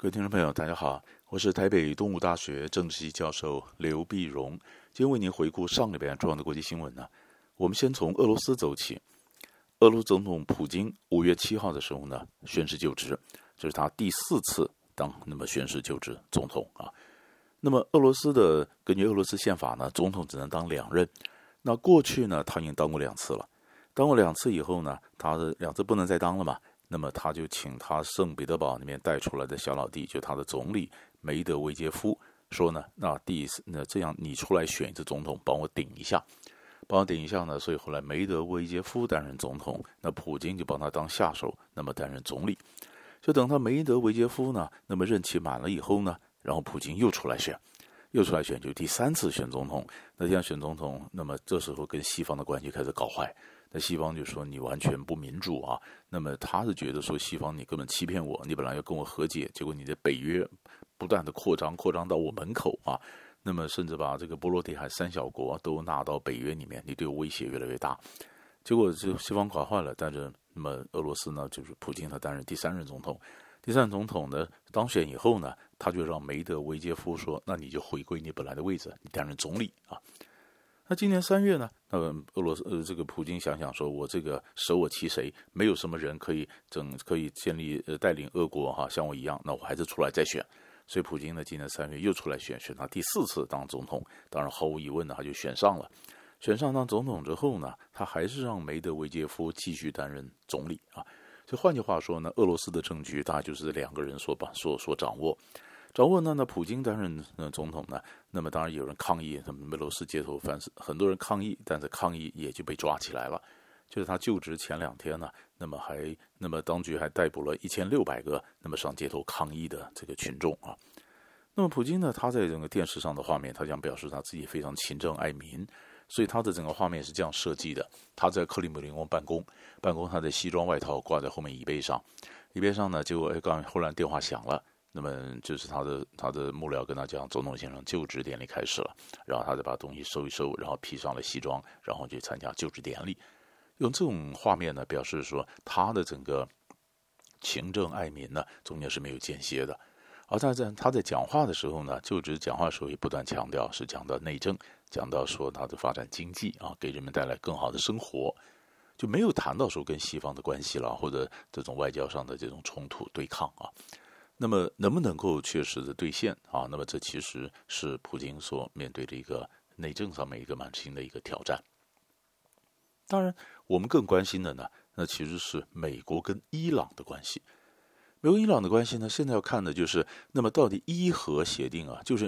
各位听众朋友，大家好，我是台北东吴大学政治系教授刘必荣。今天为您回顾上礼拜重要的国际新闻呢。我们先从俄罗斯走起。俄罗斯总统普京5月7号的时候呢，宣誓就职，这是他第4次宣誓就职总统啊。那么根据俄罗斯宪法呢，总统只能当2任。那过去呢，他已经当过2次了。当过2次以后呢，他的2次不能再当了嘛。那么他就请他圣彼得堡那边带出来的小老弟，就他的总理梅德韦杰夫说呢，那这样你出来选一次总统，帮我顶一下呢。所以后来梅德韦杰夫担任总统，那普京就帮他当下手，那么担任总理。就等他梅德韦杰夫呢，那么任期满了以后呢，然后普京又出来选，就第3次选总统。那这样选总统，那么这时候跟西方的关系开始搞坏。那西方就说你完全不民主啊，那么他是觉得说西方你根本欺骗我，你本来要跟我和解，结果你的北约不断的扩张到我门口啊，那么甚至把这个波罗的海3小国都纳到北约里面，你对我威胁越来越大，结果就西方搞坏了。但是那么俄罗斯呢，就是普京他担任第3任总统，呢当选以后呢，他就让梅德韦杰夫说，那你就回归你本来的位置，你担任总理啊。那今年3月呢，俄罗斯这个普京想说，我这个舍我其谁，没有什么人可以建立带领俄国像我一样，那我还是出来再选。所以普京呢，今年3月又出来选他第4次当总统，当然毫无疑问呢，他就选上了。选上当总统之后呢，他还是让梅德韦杰夫继续担任总理啊。就换句话说呢，俄罗斯的政局大概就是2个人所掌握。那普京担任总统呢，那么当然有人抗议，俄罗斯街头很多人抗议，但是抗议也就被抓起来了。就是他就职前2天呢，那么当局还逮捕了1600个上街头抗议的这个群众啊。那么普京呢，他在整个电视上的画面，他想表示他自己非常勤政爱民，所以他的整个画面是这样设计的：他在克里姆林宫办公，他的西装外套挂在后面椅背上呢，结果忽然电话响了。那么就是他的幕僚跟他讲，总统先生就职典礼开始了，然后他就把东西收一收，然后披上了西装，然后去参加就职典礼。用这种画面呢，表示说他的整个勤政爱民呢，中间是没有间歇的。而他在讲话的时候呢，就职讲话的时候也不断强调，是讲到内政，讲到说他的发展经济啊，给人们带来更好的生活，就没有谈到说跟西方的关系了，或者这种外交上的这种冲突对抗啊。那么能不能够确实的兑现啊？那么这其实是普京所面对的一个内政上面一个蛮新的一个挑战。当然，我们更关心的呢，那其实是美国跟伊朗的关系。美国伊朗的关系呢，现在要看的就是，那么到底伊核协定啊，就是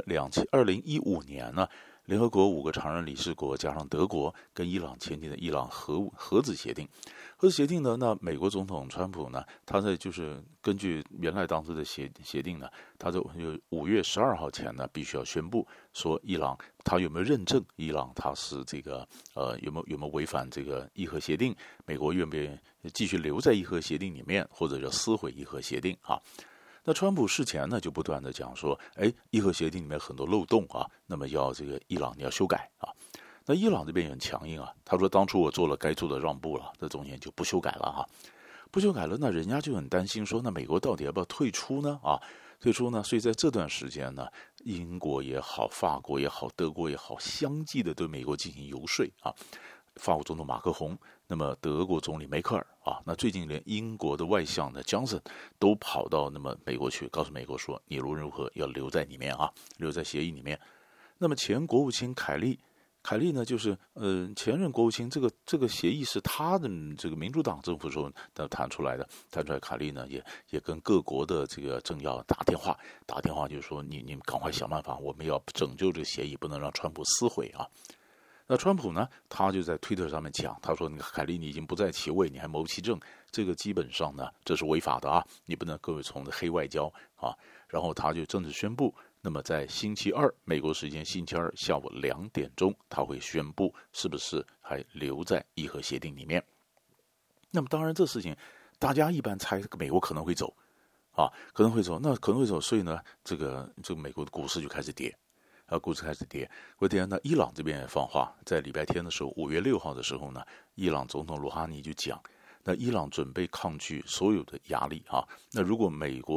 2015年呢，联合国5个常任理事国加上德国跟伊朗签订的伊朗核子协定。核子协定呢，那美国总统川普呢，他在就是根据原来当时的协定呢，他在5月12号前呢，必须要宣布说伊朗他有没有认证伊朗他是这个有没有违反这个伊核协定，美国愿不愿意继续留在伊核协定里面，或者要撕毁伊核协定啊？那川普事前呢就不断的讲说，伊核协定里面很多漏洞啊，那么要这个伊朗你要修改啊。那伊朗这边也很强硬啊，他说当初我做了该做的让步了，这中间就不修改了哈，不修改了，那人家就很担心说，那美国到底要不要退出呢？所以在这段时间呢，英国也好，法国也好，德国也好，相继的对美国进行游说啊。法国总统马克宏，那么德国总理梅克尔啊，那最近连英国的外相呢Johnson都跑到美国去，告诉美国说，你无论如何要留在里面啊，留在协议里面。那么前国务卿凯利呢，就是前任国务卿，这个协议是他的这个民主党政府时候谈出来，凯利呢也跟各国的这个政要打电话，就是说你们赶快想办法，我们要拯救这个协议，不能让川普撕毁啊。那川普呢，他就在推特上面讲，他说凯利你已经不在其位，你还谋其政，这个基本上呢这是违法的啊，你不能各位从黑外交啊。然后他就正式宣布，那么在星期二，美国时间星期二下午2点钟，他会宣布是不是还留在伊核协定里面。那么当然这事情大家一般猜美国可能会走啊，可能会走，所以呢这个美国的股市就开始跌。股市开始跌，那伊朗这边也放话，在礼拜天的时候，5月6号的时候呢，伊朗总统鲁哈尼就讲，那伊朗准备抗拒所有的压力啊。那如果美国呢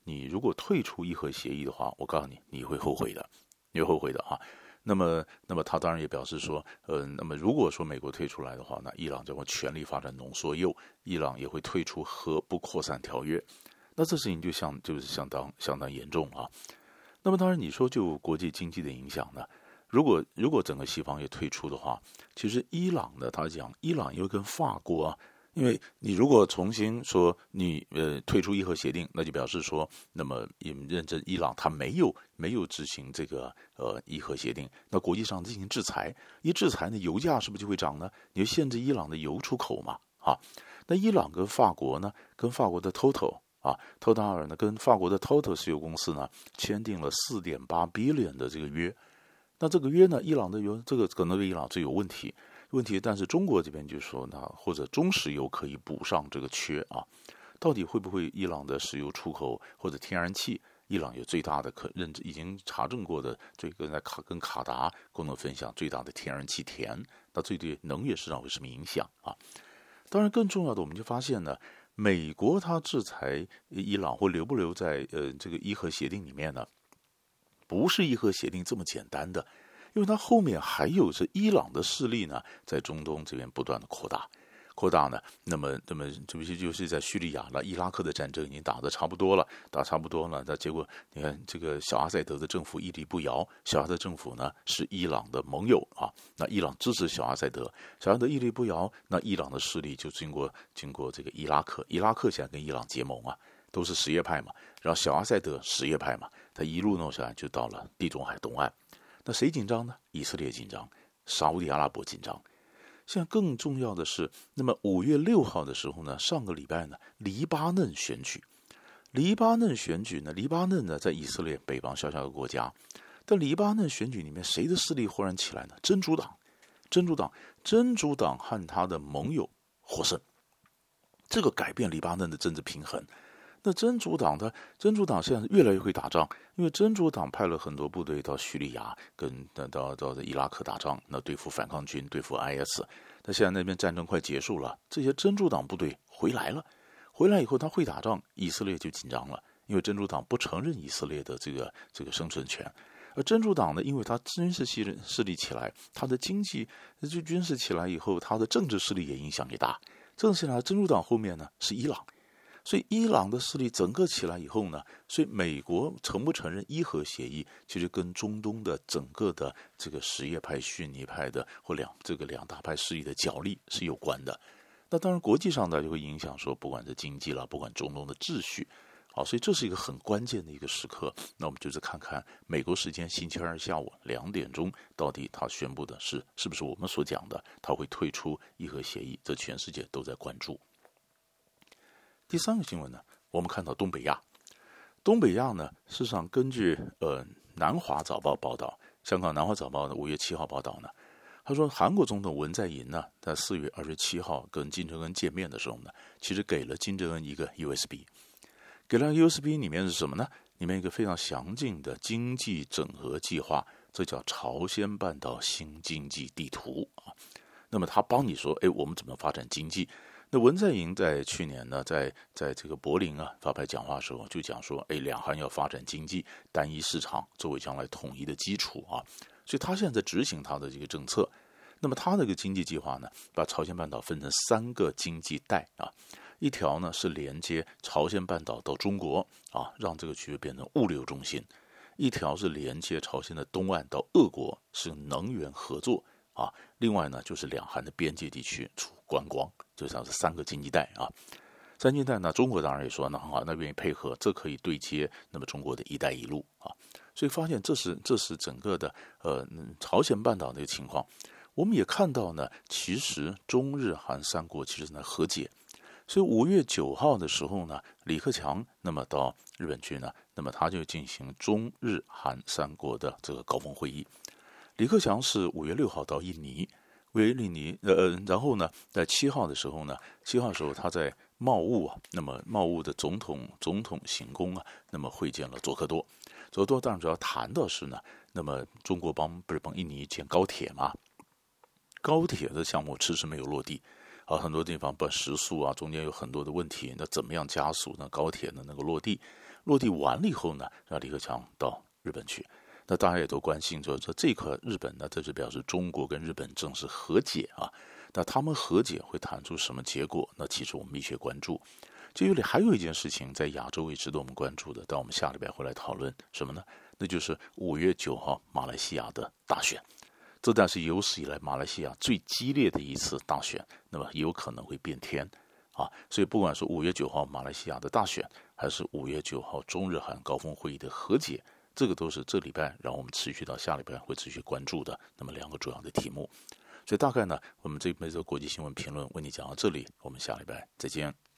你如果退出伊核协议的话，我告诉你，你会后悔的，你会后悔的啊。那么他当然也表示说，那么如果说美国退出来的话，那伊朗将会全力发展浓缩铀，伊朗也会退出核不扩散条约。那这事情就是相当严重啊。那么当然你说就国际经济的影响呢，如果整个西方也退出的话，其实伊朗呢，他讲伊朗又跟法国啊。因为你如果重新说你退出伊核协定，那就表示说，那么也认证伊朗他没有执行这个伊核协定，那国际上进行制裁，一制裁呢，油价是不是就会涨呢？你就限制伊朗的油出口嘛，啊，那伊朗跟法国呢，跟法国的 Total 啊 ，Total 呢跟法国的 Total 石油公司呢签订了4.8 billion 的这个约，那这个约呢，伊朗的油这个可能对伊朗最有问题，但是中国这边就说呢，或者中石油可以补上这个缺啊，到底会不会伊朗的石油出口或者天然气？伊朗有最大的已经查证过的这个跟卡达共同分享最大的天然气田，那这对能源市场有什么影响啊？当然更重要的，我们就发现呢，美国它制裁伊朗或留不留在这个伊核协定里面呢，不是伊核协定这么简单的。因为它后面还有是伊朗的势力呢，在中东这边不断的扩大呢，那么这不就是在叙利亚了、伊拉克的战争已经打差不多了，那结果你看这个小阿塞德的政府屹立不摇，小阿塞德政府呢是伊朗的盟友啊，那伊朗支持小阿塞德屹立不摇，那伊朗的势力就经过这个伊拉克现在跟伊朗结盟啊，都是什叶派嘛，然后小阿塞德什叶派嘛，他一路弄下来就到了地中海东岸。那谁紧张呢？以色列紧张，沙烏地阿拉伯紧张。现在更重要的是，那么5月6号的时候呢，上个礼拜呢，黎巴嫩选举呢，黎巴嫩呢在以色列北方小小的国家，但黎巴嫩选举里面谁的势力忽然起来呢？真主党和他的盟友获胜，这个改变黎巴嫩的政治平衡。那真主党现在越来越会打仗，因为真主党派了很多部队到叙利亚跟到伊拉克打仗，那对付反抗军，对付 IS。那现在那边战争快结束了，这些真主党部队回来以后他会打仗，以色列就紧张了，因为真主党不承认以色列的这个生存权。而真主党呢，因为他军事势力起来，他的经济就军事起来以后，他的政治势力也影响也大。政治起来，真主党后面呢是伊朗。所以伊朗的势力整个起来以后呢，所以美国承不承认伊核协议，其实跟中东的整个的这个什叶派、逊尼派的或两大派势力的角力是有关的。那当然国际上呢就会影响说，不管是经济啦，不管中东的秩序，好，所以这是一个很关键的一个时刻。那我们就是看看美国时间星期二下午2点钟，到底他宣布的是不是我们所讲的，他会退出伊核协议，这全世界都在关注。第三个新闻呢，我们看到东北亚呢，事实上根据南华早报报道，香港南华早报的5月7号报道呢，他说韩国总统文在寅呢，在4月27号跟金正恩见面的时候呢，其实给了金正恩一个 USB， 给了 USB 里面是什么呢？里面一个非常详尽的经济整合计划，这叫朝鲜半岛新经济地图啊。那么他帮你说，我们怎么发展经济？那文在寅在去年呢，在这个柏林啊发表讲话的时候，就讲说，两韩要发展经济单一市场作为将来统一的基础啊，所以他现在在执行他的这个政策。那么他这个经济计划呢，把朝鲜半岛分成3个经济带啊，一条呢是连接朝鲜半岛到中国啊，让这个区域变成物流中心；一条是连接朝鲜的东岸到俄国，是能源合作啊；另外呢就是两韩的边界地区出观光，就像是3个经济带啊。3经济带呢，中国当然也说那很好，那愿意配合，这可以对接那么中国的一带一路啊。所以发现这是整个的朝鲜半岛的一个情况。我们也看到呢，其实中日韩3国其实在和解。所以5月9号的时候呢，李克强那么到日本去呢，那么他就进行中日韩3国的这个高峰会议。李克强是5月6号到印尼，然后呢，在7号的时候他在茂物啊，那么茂物的总统行宫啊，那么会见了佐科多。佐科多当然主要谈的是呢，那么中国不是帮印尼建高铁嘛？高铁的项目迟迟没有落地啊，很多地方不时速啊，中间有很多的问题。那怎么样加速呢？高铁呢能够落地？ 落地完了以后呢，让李克强到日本去。那大家也都关心，说这块日本呢，这就表示中国跟日本正式和解啊。那他们和解会谈出什么结果？那其实我们密切关注。还有一件事情在亚洲也值得我们关注的，但我们下礼拜会来讨论什么呢？那就是5月9号马来西亚的大选。这但是有史以来马来西亚最激烈的一次大选，那么有可能会变天啊！所以不管是5月9号马来西亚的大选，还是5月9号中日韩高峰会议的和解，这个都是这礼拜让我们持续到下礼拜会持续关注的那么2个主要的题目。所以大概呢，我们这边的国际新闻评论为你讲到这里，我们下礼拜再见。